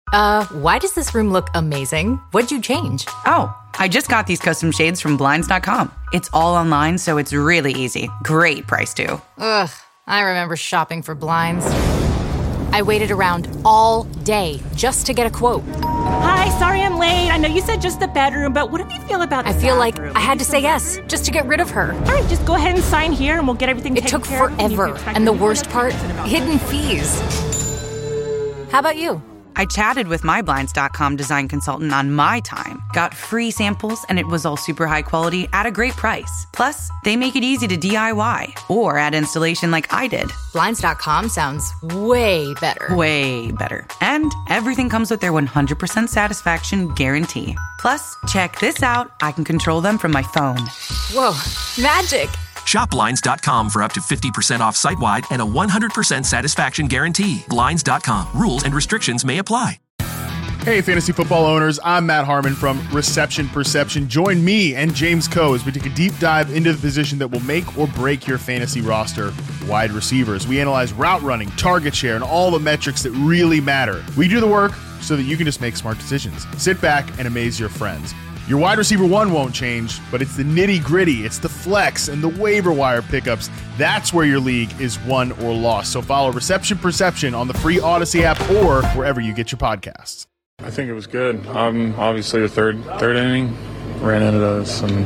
Why does this room look amazing? What'd you change? Oh, I just got these custom shades from Blinds.com. It's all online, so it's really easy. Great price, too. Ugh, I remember shopping for blinds. I waited around all day just to get a quote. Hi, sorry I'm late. I know you said just the bedroom, but what do you feel about the I feel bathroom? like I had to say yes just to get rid of her. All right, just go ahead and sign here and we'll get everything It taken took care of. forever, and the worst part, hidden fees. How about you? I chatted with my Blinds.com design consultant on my time, got free samples, and it was all super high quality at a great price. Plus, they make it easy to DIY or add installation like I did. Blinds.com sounds way better. Way better. And everything comes with their 100% satisfaction guarantee. Plus, check this out. I can control them from my phone. Whoa, magic. Shop Blinds.com for up to 50% off site-wide and a 100% satisfaction guarantee. Blinds.com. Rules and restrictions may apply. Hey, fantasy football owners. I'm Matt Harmon from Reception Perception. Join me and James Coe as we take a deep dive into the position that will make or break your fantasy roster, wide receivers. We analyze route running, target share, and all the metrics that really matter. We do the work so that you can just make smart decisions. Sit back and amaze your friends. Your wide receiver one won't change, but it's the nitty-gritty, it's the flex and the waiver wire pickups. That's where your league is won or lost. So follow Reception Perception on the free Odyssey app or wherever you get your podcasts. I think it was good. Obviously, the third inning ran into some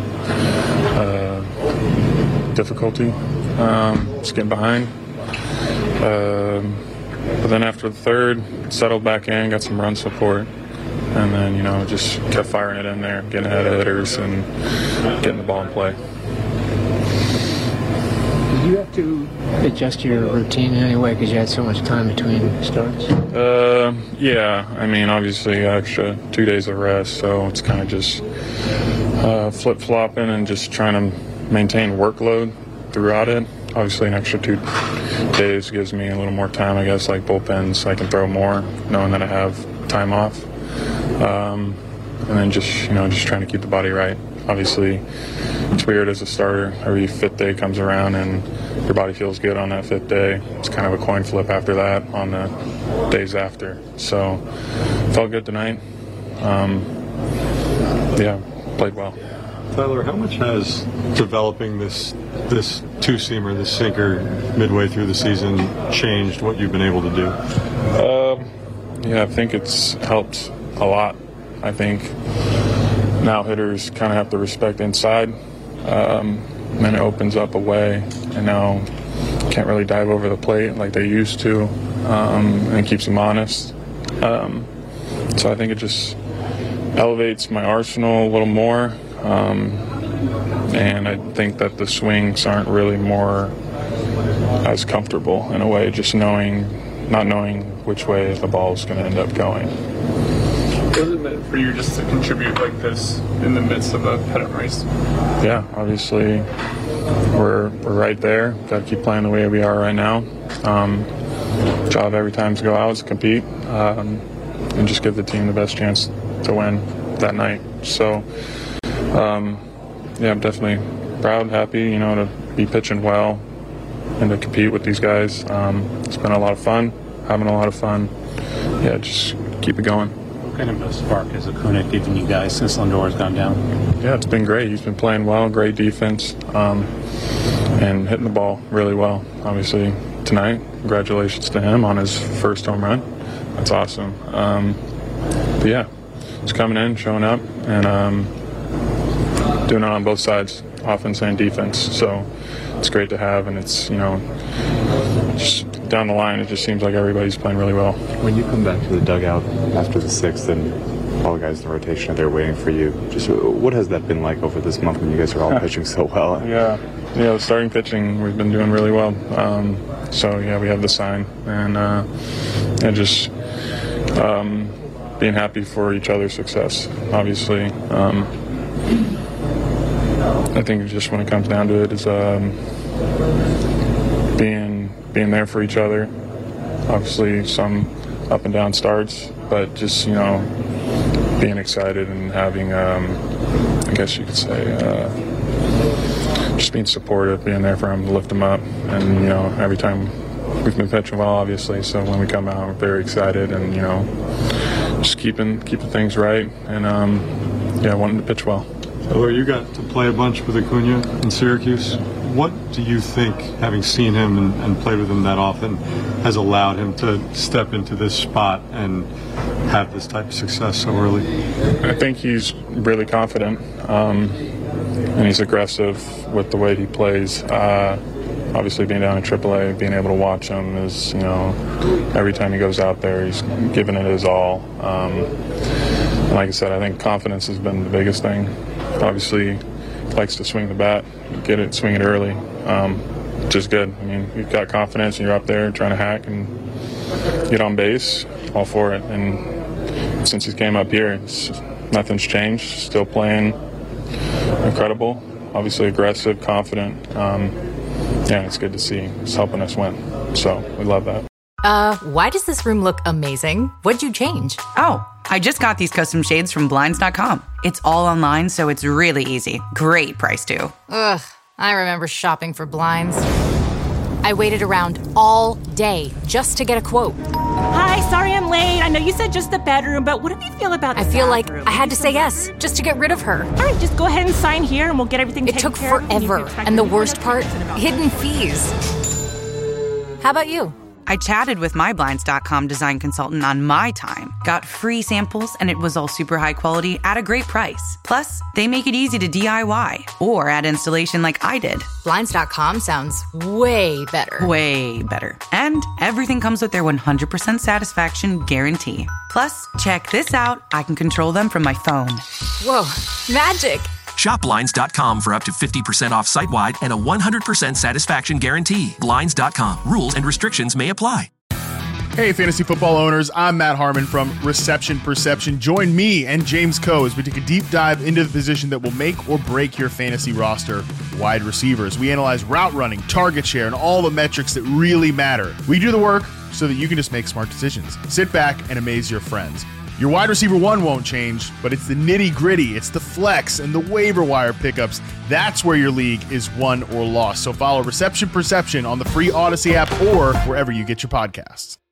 difficulty, just getting behind. But then after the third, settled back in, got some run support. And then, just kept firing it in there, getting ahead of hitters and getting the ball in play. Did you have to adjust your routine in any way because you had so much time between starts? Yeah. Obviously, extra 2 days of rest, so it's kind of just flip-flopping and just trying to maintain workload throughout it. Obviously, an extra 2 days gives me a little more time, I guess, like bullpens, so I can throw more, knowing that I have time off. And then just trying to keep the body right. Obviously, it's weird as a starter. Every fifth day comes around and your body feels good on that fifth day. It's kind of a coin flip after that on the days after. So, felt good tonight. Played well. Tyler, how much has developing this two-seamer, this sinker, midway through the season changed what you've been able to do? I think it's helped a lot. I think now hitters kind of have to respect inside, and then it opens up away, and now can't really dive over the plate like they used to, and keeps them honest. So I think it just elevates my arsenal a little more, and I think that the swings aren't really more as comfortable in a way, just not knowing which way the ball is going to end up going. What is it meant for you just to contribute like this in the midst of a pennant race? Yeah, obviously we're right there. Got to keep playing the way we are right now. Job every time to go out is to compete, and just give the team the best chance to win that night. So, I'm definitely proud, happy, to be pitching well and to compete with these guys. It's been a lot of fun, having a lot of fun. Yeah, just keep it going. What kind of a spark has Acuna given you guys since Lindor's gone down? Yeah, it's been great. He's been playing well, great defense, and hitting the ball really well. Obviously, tonight, congratulations to him on his first home run. That's awesome. But yeah, just coming in, showing up, and doing it on both sides, offense and defense. So it's great to have, and it's, just down the line, it just seems like everybody's playing really well. When you come back to the dugout after the sixth and all the guys in the rotation are there waiting for you, just what has that been like over this month when you guys are all pitching so well? Yeah, the starting pitching, we've been doing really well. We have the sign, and just being happy for each other's success, obviously. I think just when it comes down to it is being there for each other. Obviously some up and down starts, but just, being excited and having, I guess you could say, just being supportive, being there for him to lift him up. And, every time we've been pitching well, obviously, so when we come out, we're very excited and, just keeping things right, and wanting to pitch well. So you got to play a bunch with Acuna in Syracuse. What do you think, having seen him and played with him that often, has allowed him to step into this spot and have this type of success so early? I think he's really confident, and he's aggressive with the way he plays. Obviously, being down in AAA, being able to watch him is, every time he goes out there, he's giving it his all. And like I said, I think confidence has been the biggest thing. Obviously, likes to swing the bat, swing it early, which is good. I mean, you've got confidence and you're up there trying to hack and get on base, all for it. And since he came up here, nothing's changed. Still playing incredible, obviously aggressive, confident. It's good to see. He's helping us win, so we love that. Why does this room look amazing? What'd you change? Oh, I just got these custom shades from Blinds.com. It's all online, so it's really easy. Great price, too. Ugh, I remember shopping for blinds. I waited around all day just to get a quote. Hi, sorry I'm late. I know you said just the bedroom, but what do you feel about the I feel like bathroom? I had to say yes just to get rid of her. All right, just go ahead and sign here and we'll get everything It taken took care of. forever, and the worst part, hidden fees. How about you? I chatted with my Blinds.com design consultant on my time, got free samples, and it was all super high quality at a great price. Plus, they make it easy to DIY or add installation like I did. Blinds.com sounds way better. Way better. And everything comes with their 100% satisfaction guarantee. Plus, check this out. I can control them from my phone. Whoa, magic. Shop Blinds.com for up to 50% off site-wide and a 100% satisfaction guarantee. Blinds.com. Rules and restrictions may apply. Hey, fantasy football owners. I'm Matt Harmon from Reception Perception. Join me and James Coe as we take a deep dive into the position that will make or break your fantasy roster, wide receivers. We analyze route running, target share, and all the metrics that really matter. We do the work so that you can just make smart decisions. Sit back and amaze your friends. Your wide receiver one won't change, but it's the nitty-gritty, it's the flex and the waiver wire pickups. That's where your league is won or lost. So follow Reception Perception on the free Odyssey app or wherever you get your podcasts.